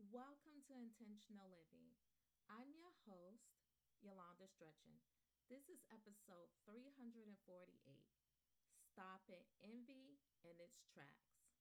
Welcome to Intentional Living. I'm your host, Yolanda Stretchin. This is episode 348, Stopping Envy in Its Tracks.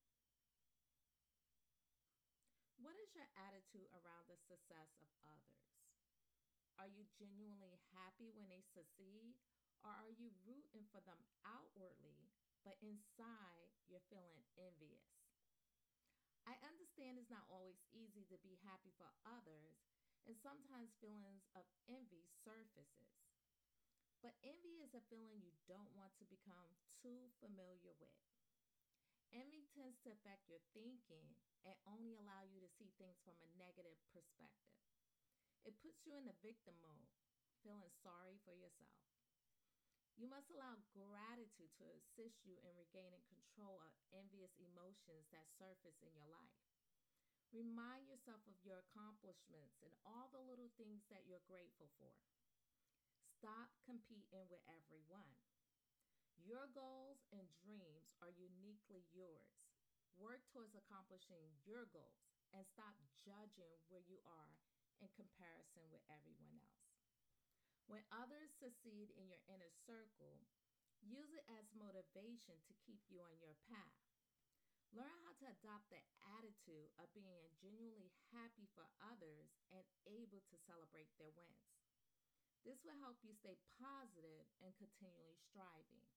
What is your attitude around the success of others? Are you genuinely happy when they succeed, or are you rooting for them outwardly, but inside you're feeling envious? I understand it's not always easy to be happy for others, and sometimes feelings of envy surfaces. But envy is a feeling you don't want to become too familiar with. Envy tends to affect your thinking and only allow you to see things from a negative perspective. It puts you in the victim mode, feeling sorry for yourself. You must allow gratitude to assist you in regaining control of envious emotions that surface in your life. Remind yourself of your accomplishments and all the little things that you're grateful for. Stop competing with everyone. Your goals and dreams are uniquely yours. Work towards accomplishing your goals and stop judging where you are in comparison with everyone else. When others succeed in your inner circle, use it as motivation to keep you on your path. Learn how to adopt the attitude of being genuinely happy for others and able to celebrate their wins. This will help you stay positive and continually striving.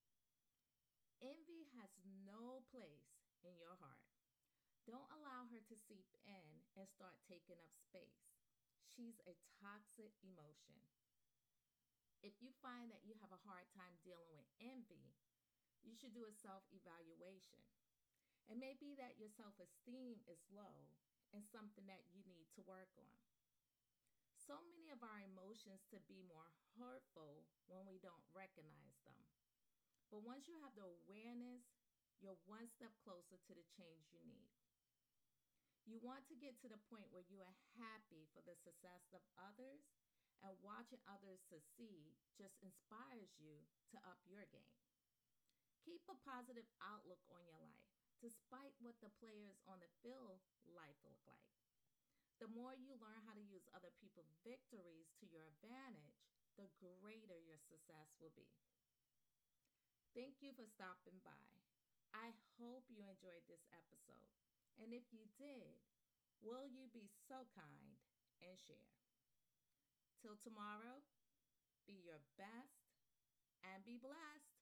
Envy has no place in your heart. Don't allow her to seep in and start taking up space. She's a toxic emotion. If you find that you have a hard time dealing with envy, you should do a self evaluation. It may be that your self esteem is low and something that you need to work on. So many of our emotions to be more hurtful when we don't recognize them. But once you have the awareness, you're one step closer to the change you need. You want to get to the point where you are happy for the success of others, and watching others succeed just inspires you to up your game. Keep a positive outlook on your life, despite what the players on the field life look like. The more you learn how to use other people's victories to your advantage, the greater your success will be. Thank you for stopping by. I hope you enjoyed this episode. And if you did, will you be so kind and share? Till tomorrow, be your best and be blessed.